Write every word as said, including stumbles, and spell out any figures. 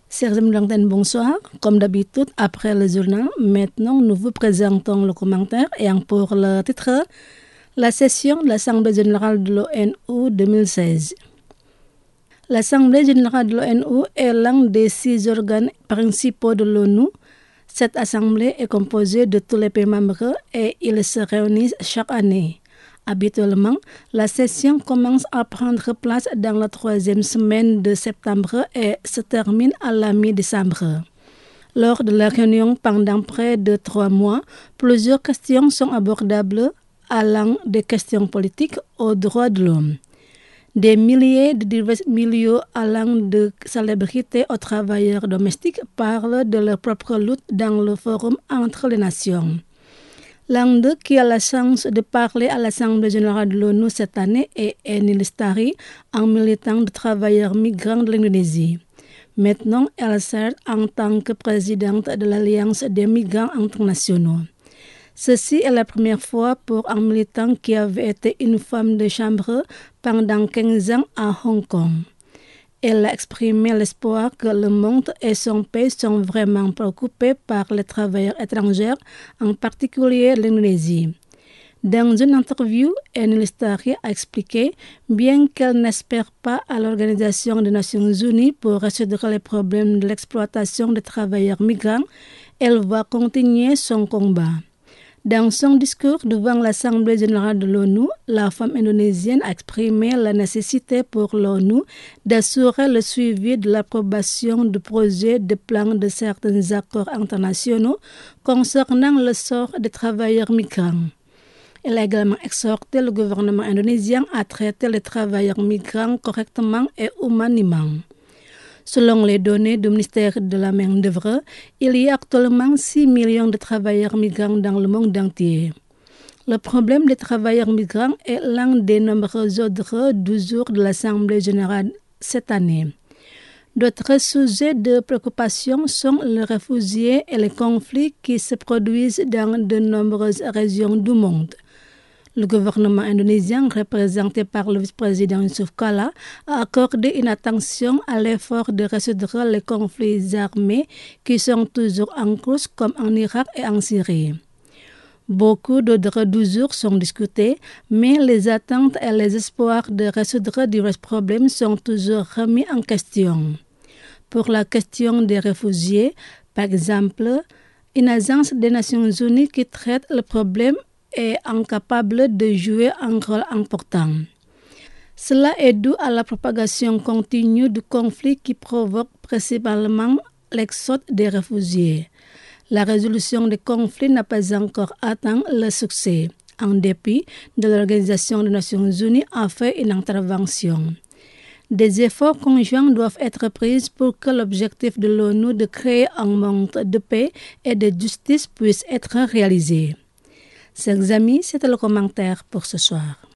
Chers amis d'antenne, bonsoir. Comme d'habitude, après le journal, maintenant nous vous présentons le commentaire et pour le titre, la session de l'Assemblée générale de l'ONU deux mille seize. L'Assemblée générale de l'ONU est l'un des six organes principaux de l'ONU. Cette assemblée est composée de tous les pays membres et ils se réunissent chaque année. Habituellement, la session commence à prendre place dans la troisième semaine de septembre et se termine à la mi-décembre. Lors de la réunion pendant près de trois mois, plusieurs questions sont abordables, allant des questions politiques aux droits de l'homme. Des milliers de divers milieux allant de célébrités aux travailleurs domestiques parlent de leur propre lutte dans le forum entre les nations. L'un d'eux qui a la chance de parler à l'Assemblée générale de l'ONU cette année est Eni Lestari, un militant de travailleurs migrants de l'Indonésie. Maintenant, elle sert en tant que présidente de l'Alliance des migrants internationaux. Ceci est la première fois pour un militant qui avait été une femme de chambre pendant quinze ans à Hong Kong. Elle a exprimé l'espoir que le monde et son pays sont vraiment préoccupés par les travailleurs étrangers, en particulier l'Indonésie. Dans une interview, Eni Lestari a expliqué, bien qu'elle n'espère pas à l'Organisation des Nations Unies pour résoudre les problèmes de l'exploitation des travailleurs migrants, elle va continuer son combat. Dans son discours devant l'Assemblée générale de l'ONU, la femme indonésienne a exprimé la nécessité pour l'ONU d'assurer le suivi de l'approbation du projet de plan de certains accords internationaux concernant le sort des travailleurs migrants. Elle a également exhorté le gouvernement indonésien à traiter les travailleurs migrants correctement et humainement. Selon les données du ministère de la Main-d'œuvre, il y a actuellement six millions de travailleurs migrants dans le monde entier. Le problème des travailleurs migrants est l'un des nombreux ordres du jour de l'Assemblée générale cette année. D'autres sujets de préoccupation sont les réfugiés et les conflits qui se produisent dans de nombreuses régions du monde. Le gouvernement indonésien, représenté par le vice-président Yusuf Kala, a accordé une attention à l'effort de résoudre les conflits armés qui sont toujours en cours, comme en Irak et en Syrie. Beaucoup d'ordres du jour sont discutés, mais les attentes et les espoirs de résoudre divers problèmes sont toujours remis en question. Pour la question des réfugiés, par exemple, une agence des Nations Unies qui traite le problème est incapable de jouer un rôle important. Cela est dû à la propagation continue du conflit qui provoque principalement l'exode des réfugiés. La résolution des conflits n'a pas encore atteint le succès, en dépit de l'Organisation des Nations Unies a fait une intervention. Des efforts conjoints doivent être pris pour que l'objectif de l'ONU de créer un monde de paix et de justice puisse être réalisé. Chers amis, c'était le commentaire pour ce soir.